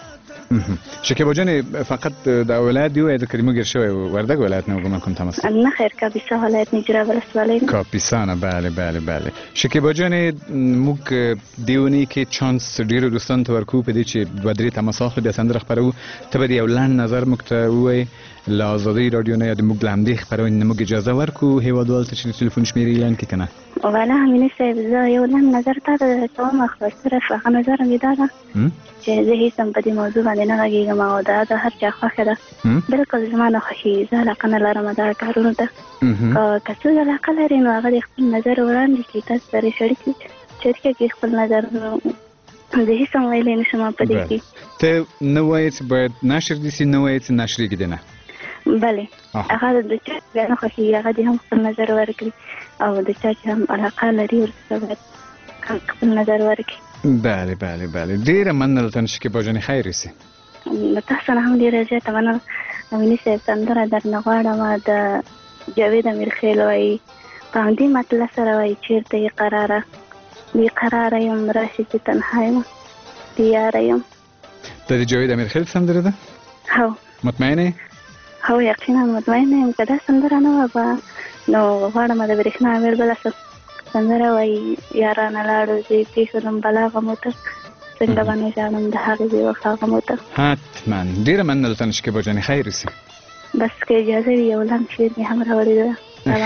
S1: شکیبا جانې فقط د ولایت دی وایي د کریمو ګیر شوی وردګ ولایت نه ګمان کوم تماس
S2: نه خیر کاپیسا ولایت نجرا ولسوالۍ
S1: کاپیسا نه. بله بله بله شکیبا جانې موږ دیونی کې چانس ډیرو دوستان ته ورکو په دې چې دوه درې تماس اخلو بیا سندره خپرو ته به یو لنډ نظر موږ ته ووایي له ازادي رادیو نه یا د موږ له همدې خپرونې نه موږ اجازه ورکو هیوادوالو ته چې د ټلیفون شمېرې اعلان کړي که نه.
S2: والا امیني صاحب زه یو لنډ نظر تا ته درکوم خو صرف هغه نظر مې دا ده چې زه هېڅ هم په دې موضوع باندې نه غږېږم او دا د هر چا خوښه ده. بلکل زما نه خوښېږي زه علاقه نه لرم دغه کارونو ته. که څوک علاقه لري نو هغه د خپل نظر وړاندې کړي تاسو سره شریک شریکه کړي خپل نظر. زه هېڅ هم ویلی نه شم په دې کې.
S1: ته نه وایې چې باید نشر دې سي نه وایې چې نشرېږي دې نه.
S2: بله هغه د چا بیا نه خوښېږي هغه دې هم خپل نظر ورکړي او د چا چې هم علاقه لري ورسره باید خپل نظر ورکړي.
S1: بله بله بله ډېره مننه له شکیبا جانې خیر اوسې.
S2: له تاسو نه هم ډېره زیاته مننه. امیني صاحب سندره درنه غواړم د جاوید امیرخیل وایي په همدې مطلع سره وایي چېرته یې قراره بې قراره یم راشي چې تنها یم تیاره یم.
S1: دا د جاوید امیرخیل سندره ده؟
S2: هو.
S1: مطمئنه؟
S2: هو یقینا مطمئنه یم که دا سندره نه وه به نو غواړم د برېښنا امیر بله سندره وایي یارانه لاړو زه یې پرېښودم بلا غمو ته څنګه به نه ژاړم د هغې بې وفا غمو ته.
S1: حتما ډېره مننه له تا نه شکیبا جانې خیر اوسې.
S2: بس که اجازه وي یو لنډ شعر مې هم راوړی ده.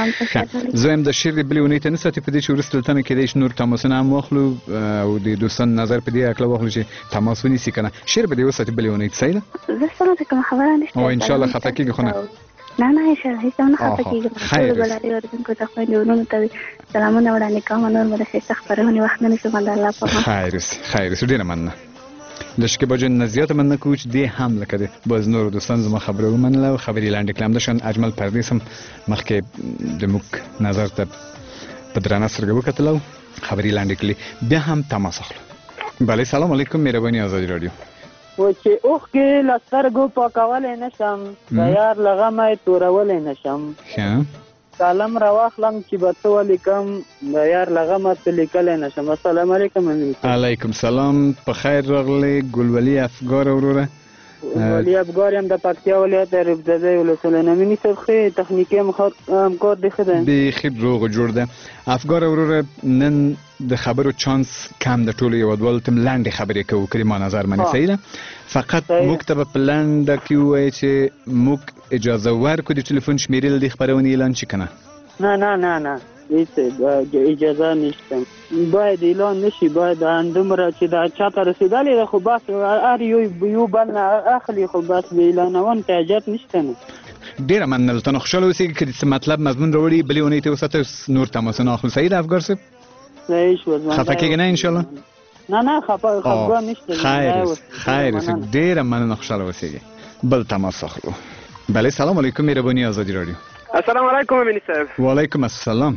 S1: زه هم د شعر د بلې اونۍ ته نه ساتي په دې چې وروسته له تا نه کېدای شي نور تماسونه هم واخلو او د دوستانو نظر په دې هکله واخلو چې تماس ونیسي که نه. شعر به دې وساتي بلې اونۍ ته صحیح ده؟
S2: زه سمه ده کومه خبره نشته
S1: او انشاءالله خفه کېږي خو نه؟
S2: نه نه انشاءالله هېڅ هم نه خفه کېږم. ټولو بلاري اورېدونکو ته خویندې ورونو ته سلامونه وړاندې کوم. نور مو د ښایسته خپرونې وخت نه نیسم د الله په امان.
S1: خیر اوسې خیر اوسې ډېره مننه. د شکیبا جان نه زیاته مننه کوو چې دې هم لکه د باز نورو دوستانو زما خبره ومنله او خبرې لاندې کړې. همداشان اجمل پردیس هم مخکې د موږ نظر ته په درانه سترګه وکتل او خبرې لاندې کړلې. بیا هم تماس اخلو. بله سلام علیکم مهرباني ازادي رادیو.
S11: و چې اوښکې له سترګو پاکولی نه شم د یار له غمه یې تورولی نه شم.
S1: ښه
S11: کالم راواخلم چې به څه ولیکم د یار له غمه څه لیکلی نه شم. السلام علیکم امین صاحب.
S1: علیکم سلام، په خیر راغلی ګلولي افګار وروره.
S11: ولي افګار یم د پکتیا ولایت ربزده ولسوالۍ. امین صاحب ښه تخنیکي همکار دی، ښه دی؟
S1: بیخي روغ جوړ ده. افګار وروره نن د خبرو چانس کم د ټولو هیوادوالو ته لنډې خبرې کوو که ما نظر منې صحیح ده. فقط موږ ته به په لنډه کې ووایې چې موږ اجازه ورکړو د ټلیفون شمیرې له دې خپرونې اعلان شي که نه؟
S11: نه نه نه نه هیڅ اجازه نشته، باید اعلان نشي، باید همدومره چې دا چاته رسېدلې ده خو بس هر یو یو بل نه اخلي خو بس د اعلانون ته حاجت نشته. نه
S1: ډېره مننه، ته نو خوشحاله اوسېږي که د څه مطلب مضمون راوړي بلې اونۍ ته وساته نور تماسونه اخلو. صحیح ده افګار صاحب؟
S11: صحیح شو.
S1: خفه کېږې نه انشاءالله؟
S11: نه نه خفه خفګان نشته.
S1: خیر خیر اوسې، ډېره مننه، خوشحاله اوسېږي. بل تماس اخلو. بله سلام علیکم، مهرباني آزادي رادیو.
S12: السلام علیکم امین صاحب.
S1: وعلیکم السلام.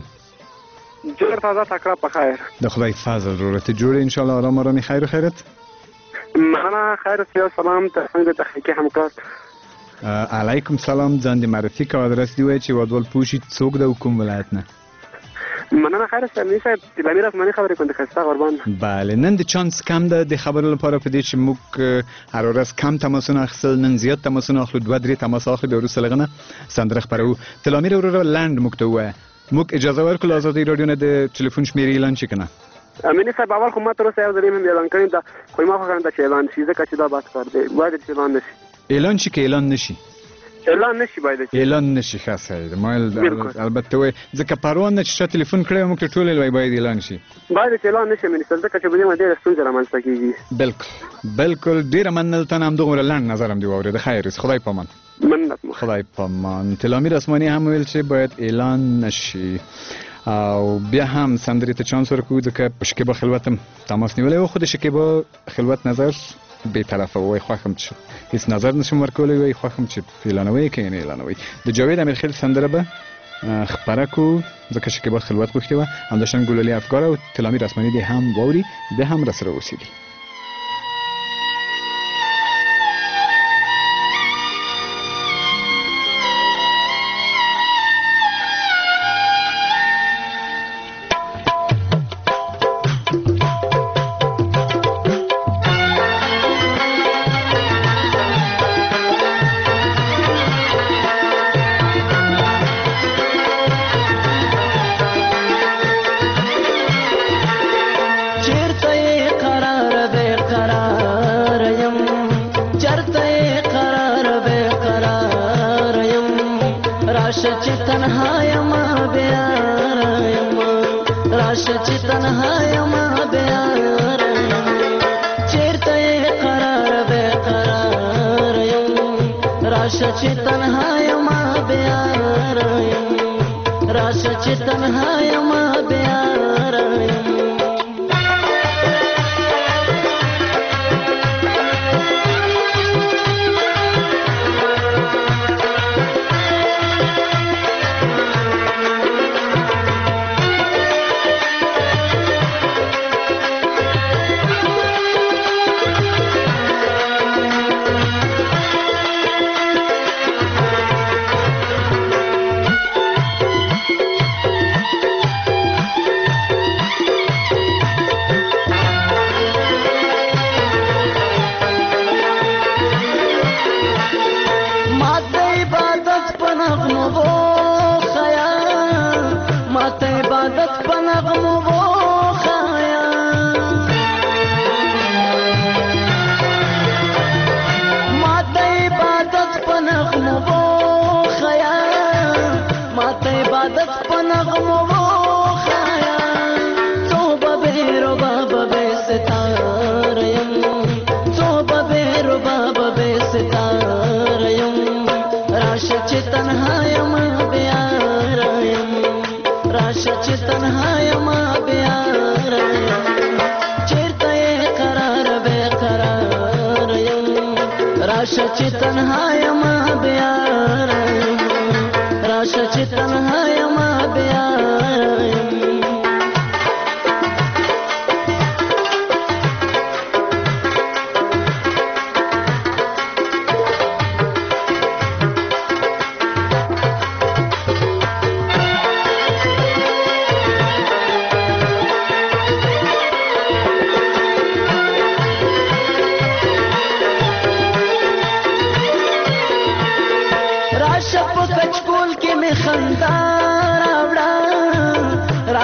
S12: جور فضا تکرار په خیر.
S1: د خدای فضل ورته جوړ انشاءالله آرام آرامي خیر و خیرت.
S12: مننه خیر سیاه سلام ته تخنیکي همکار.
S1: علیکم سلام، ځان دې معرفي کوه، ادرس دې ووایه چې هیوادوال پوه شي څوک ده او کوم ولایت نه.
S12: مننه خیر است امین صاحب، د امیر اسماني خبرې کوم د ښایسته قربان.
S1: بله نن د چانس کم ده د خبرو لپاره په دې چې موږ هر ورځ کم تماسونه اخیستل، نن زیات تماسونه اخلو، دوه درې تماس اخلو، بیا وروسته له هغه نه سندره خپروو. تلامیر وروره لنډ موږ ته ووایه، موږ اجازه ورکړو له ازادۍ راډیو نه د ټلیفون شمېرې اعلان شي که نه؟
S12: امین صاحب اول خو ما تر اوسه یو ځل هم اعلان کړی ده خو ما خوښه نه ده چې اعلان شي ځکه چې دا بد کار دی، باید چې اعلان نشي.
S1: اعلان شي که اعلان نشي؟
S12: اعلان نشي باید چې
S1: اعلان نشي. ښه صحیح ده. ما البته وایي ځکه پروان نه چې چا تلیفون کړی موږ ته ټول وایي باید اعلان شي.
S12: باید چې اعلان نشي امین صاحب ځکه چې په دې باندې ډېره ستونزه رامنځته کېږي.
S1: بالکل بالکل، ډېره مننه، ته نه همدغومره لنډ نظر هم دې واورېده. خیر اوسې، خدای پامان.
S12: مننت.
S1: خدای پامان. تلامیر اسماني هم ویل چې باید اعلان نشي او بیا هم سندرې ته چانس ورکوو ځکه په شکیبا خلوت هم تماس نیولی و. خو د شکیبا خلوت نظر بې طرفه وایي خوښم چې هیڅ نظر نشم ورکولی، وایي خوښم چې اعلانوئ که یې نه اعلانوئ. د جاوید امیرخیل سندره به خپره کړو ځکه شکیبا خلوت غوښتې وه، همداشان ګلالي افګار او تلامیر اسماني دې هم واوري، بیا هم راسره اوسېږي.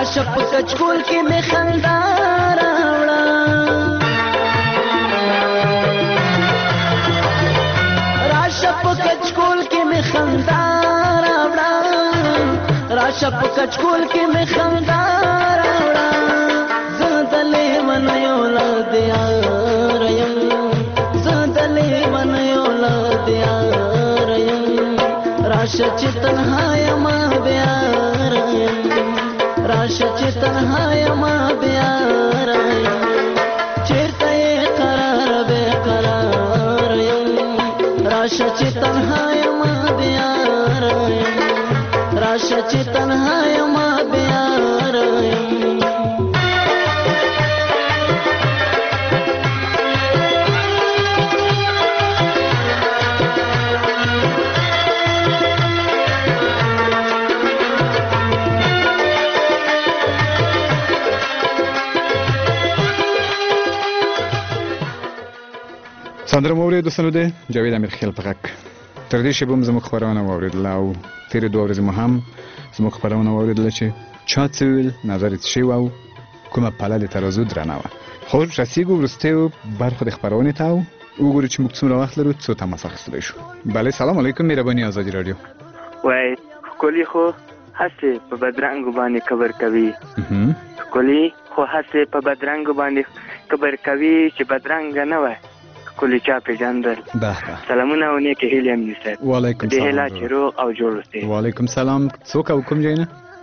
S13: راشه په کچکول کې مې خندا راوړه راشه په کچکول کې مې خندا راوړه راشه په کچکول کې مې خندا راوړه زه د لیوان اولاد یار یم زه د لیوان اولاد یار یم راشه چې تنها یم بیار یم راشه چې تنها یم بیار یم چېرته یې قرار بې قرار یم راشه چې تنها یم بیار یم راشه چې تنها یم بیار یم
S1: سندره مو اورېدو دوستانو د جاوید امیرخیل په غږ تر دې شیبه هم زموږ خپرونه واورېدله او تېرې دوه ورځې مو هم زموږ خپرونه واورېدله چې چا څه ویل نظر یې څه شی و او کومه پله د ترازو درنه وه خو رسېږو وروستیو برخو د خپرونې ته او وګورو چې موږ څومره وخت لرو څو تماس اخیستلی شو بله سلام علیکم مهرباني ازادي راډیو
S7: وای ښکلي خو هسې په بدرنګو باندې کبر کوي ښکلي خو هسې په بدرنګو باندې کبر کوي چې بدرنګه نه وای کلی چا پیژندل سلامونه او نیکې هیلې امني صاحب
S1: وعلیکم
S7: دې هیله چې روغ او جوړ اوسئ
S1: وعلیکم سلام څوک او کوم ځای نه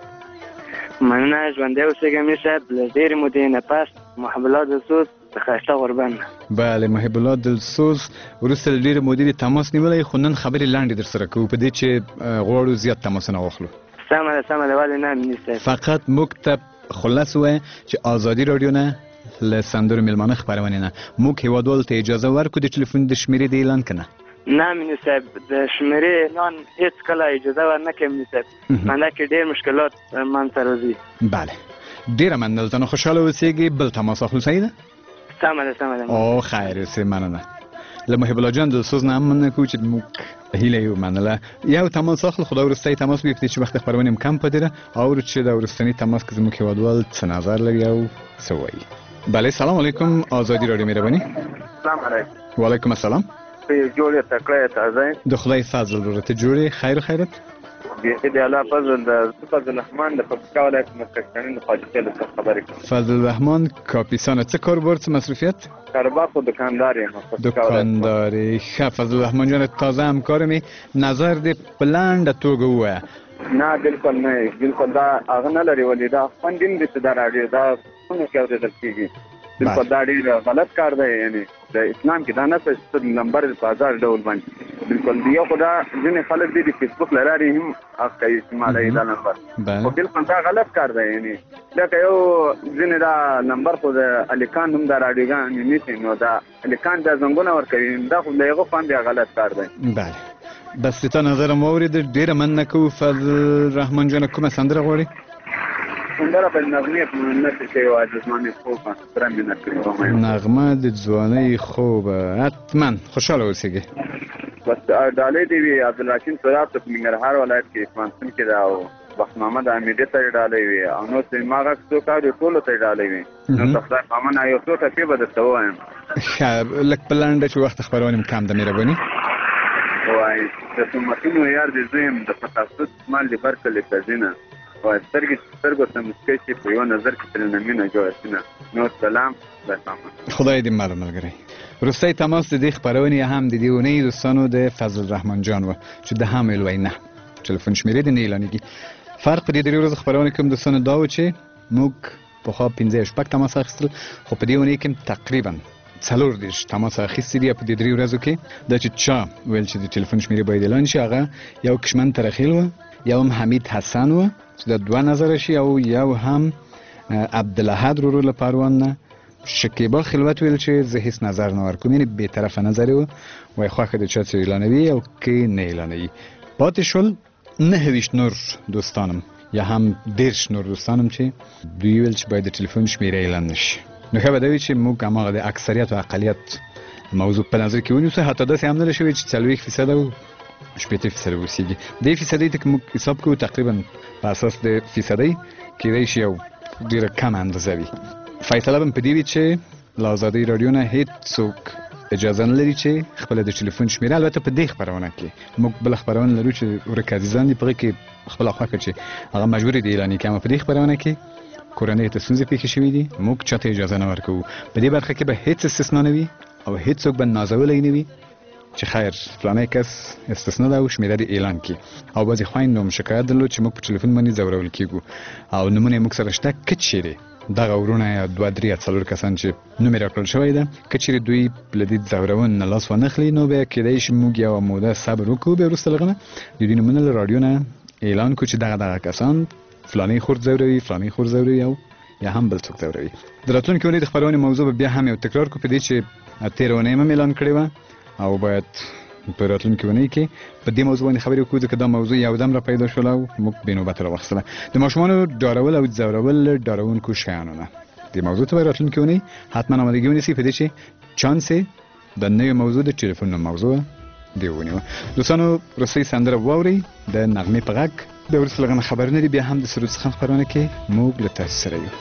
S7: مننه ژوندی اوسېږه امني صاحب له ډېرې مودې نه پس محب الله دلسوز د ښایسته غوربند
S1: بله محب الله دلسوز وروسته له ډېرې مودې د تماس نیولی خو نن خبرې لنډې در سره کوو په دې چې غواړو زیات تماسونه واخلو
S7: سمه ده سمه ده ولې نه امني صاحب
S1: فقط موږ ته خلاص ووایه چې ازادي راډیو نه له سندرو میلمانه خپرونې نه موږ هیوادوالو ته اجازه ورکړو د ټلیفون د شمېرې د اعلان که نه
S7: نه امني صاحب د شمېرې اعلان هېڅ کله اجازه ورنه کړي امني صاحب منده کې ډېر مشکلات منځته راځي
S1: بله ډېره مننه دلته نو خوشحاله اوسېږي بل تماس اخلو صحیح ده
S7: سمه ده سمه ده
S1: او خیر اوسې مننه له محب الله جان دلسوز نه هم مننه کوو چې موږ هیله یې ومنله یو تماس اخلو خو دا وروستی تماس به په دې چې وخت خپرونې هم کم پاتې ده اورو چې دا وروستني تماس کې زموږ هیوادوال څه نظر لري او څه وایي بله سلام علیکم آزادی راډیو مهرباني
S14: سلام علیکم
S1: وعلیکم السلام
S14: جوړې تکړه تازه
S1: د خدای فضل ورته جوړې خیر خیرت
S14: دې د الله فضل د فضل الرحمن د پکتیا ولایت مسکشتنین د خاطر له خبرې
S1: فضل الرحمن کاپیسان څه کاربر څه مصروفیت
S14: کاروبار خو دکاندار یم
S1: دکانداری ښه فضل الرحمن جان تازه همکار می نظر دې په لنډه توګه ووایه
S14: نه بالکل نه بالکل دا هغه نه لري ولې دا فندین دې څه دا راډیو دا څنګه کې اورېدل کېږي بالکل دا ډېر غلط کار دی یعنی د اسلام کې دا نه په نمبر په هزار ډول باندې بالکل دی خو دا ځینې خلک دي د فیسبوک له لارې هم هغه کوي استعمالوي دا نمبر خو بالکل دا غلط کار دی یعنی لکه یو ځینې دا نمبر خو د الیکان هم دا راډیوګان نیسي نو دا الیکان دا زنګونه ورکوي دا خو د هغه فن دی غلط کار دی
S1: بله بس تا نظر مو اورېده ډېره مننه کوو فضل الرحمن جانه کومه سندره غواړې
S14: سندره په نغمې په مننه چې وایي د ځوانۍ خوبه سره مینه کړې
S1: نغمه د ځوانۍ خوبه حتما خوشحاله اوسېږي
S14: بس ډالۍ دې وي عبدالرحیم سراب په ننګرهار ولایت کې اسمانسن کې دا او بخت محمد امیدي ته ډالۍ وي او نو چې ما غږ څوک اوري ټولو ته ډالۍ وي نو خدای پامن یو څو ټکي به درته ووایم
S1: لږ په لنډه چې وخت خپرونې م کم ده مهرباني
S14: وای د سمتونو یار دې زویم د فتاسد مال دې برکلې کزینه وای سترګې سترګو ته مسکۍ چې په یو نظر کې ترېنه مینه جوړه سینه نو سلام
S1: خدای دې مل ملګری وروستی تماس د دې خپرونې هم د دې اونۍ دوستانو د فضل الرحمن جان و چې د هم ویل نه ټلیفون شمېرې دې نه اعلانېږي فرق په دې درې ورځو خپرونې کې هم دوستانو دا و چې موږ پخوا پنځه شپږ تماس اخیستل خو په دې اونۍ کې تقریبا څلور دېرش تماس اخیستي دي په دې درې ورځو کې دا چې چا ویل چې د ټلیفون شمېرې باید اعلان شي هغه یو کشمن ترخیل و یو هم حمید حسن و چې د دوه نظره شي او یو هم عبدالاحد رورو له پروان نه شکیبا خلوت ویل چې زه هیڅ نظر نه ورکوم یعنې بېطرفه نظر و وایي خوښه د چا څه اعلانوي او که نه اعلانوي پاتې شول نهه ویشت نور دوستانم یا هم دېرش نور دوستانم چې دوی ویل چې باید د ټلیفون شمېره اعلان نه شي نو ښه به دا وي چې موږ هماغه د اکثریت او اقلیت موضوع په نظر کې ونیسو حتی داسې هم نه ده شوې چې څلوېښت فیصده و شپېته فیصده اوسېږي دې فیصدۍ ته که موږ حساب کوو تقریبا په اساس د فیصدۍ کېدای شي یو ډېره کمه اندازه وي. فیصله به م په دې وي چې له ازادۍ راډیو نه هېڅوک اجازه نه لري چې خپله د ټلیفون شمېره، البته په دې خپرونه کې موږ بله خپرونه لرو چې ورک عزیزان دي، په هغې کې خپله خوښه چې هغه مجبور دي اعلاني کړي، اما په دې خپرونه کې کورنۍ ته ستونزې پېښې شوي دي، موږ چاته اجازه نه ورکوو. په دې برخه کې به هېڅ استثنا نه وي او هېڅوک به نازولی نه وي چې خیر فلانی کس استثنا ده او شمېره دې اعلان کړي. او بعضې خویندو هم شکایت درلود چې موږ په ټلیفون باندې ځورول کېږو او نومونه یې موږ سره شته. که چېرې دغه ورونه یا دوه درې یا څلور کسان چې نوم یې راکړل شوی ده، که چېرې دوی له دې ځورون نه لاس وانخلي، نو بیا کېدای شي موږ یوه موده صبر وکړو، بیا وروسته له هغه نه د دوی نومونه له راډیو نه اعلان کړو چې دغه دغه کسان فلانی خور ځوروي، فلانی خور ځوروي او یا هم بل څوک ځوروي. د راتلونکې اونۍ د خپرونې موضوع به بیا هم یو تکرار کړو په دې چې تېره اونۍ هم اعلان کړې وه او باید په راتلونکې اونۍ کې په دې موضوع باندې خبرې وکړو، ځکه دا موضوع یو دم را پیدا شوله او موږ بې نوبته راواخیستله. د ماشومانو ډارول او ځورول له ډارونکو شیانو نه دې موضوع ته به راتلونکې اونۍ حتما آمادګي ونیسئ په دې چې چانس یې د نوې موضوع د ټلیفون موضوع دې ونیوه. دوستانو وروستۍ سندره واورئ د نغمې په غږ، بیا وروسته له هغه نه خبرونه دي، بیا هم د سرود څخه خپرونه کې موږ له تاسو سره یو.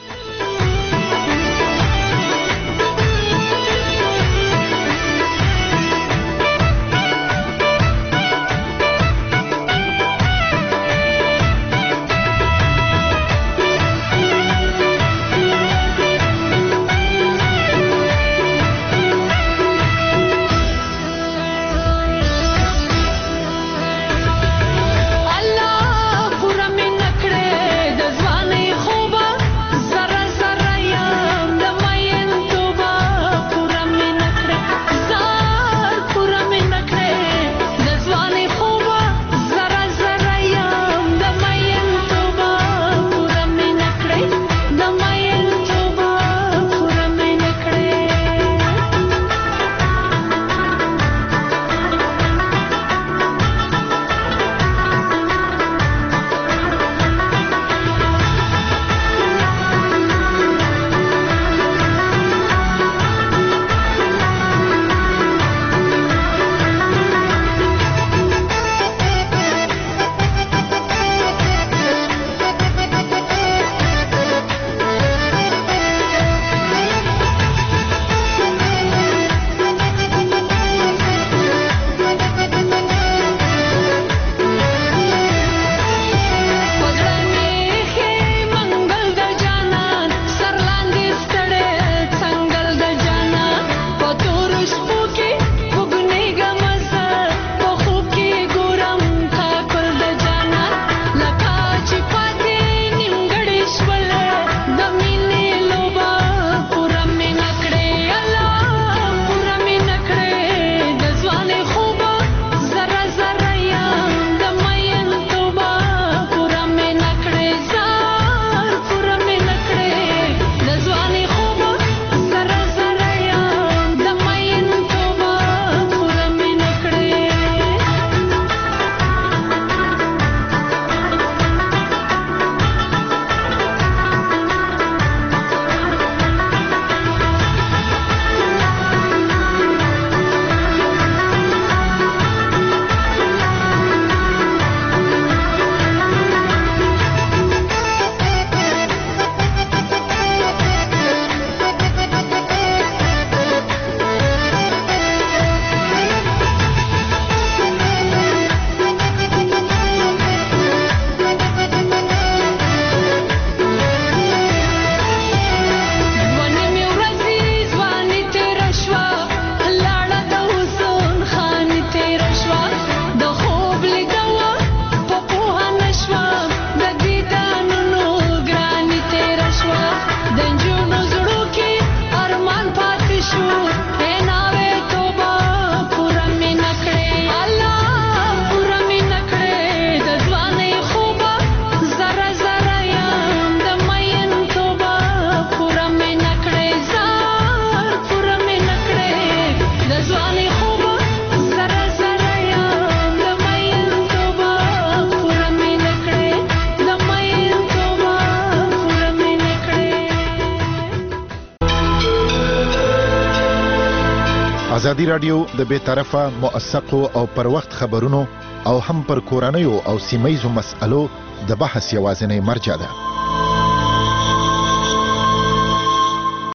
S15: ازادي رادیو د بې طرفه موثقو او پر وخت خبرونو او هم پر کورنیو او سیمه ییزو مسألو د بحث یوازینی مرجع ده.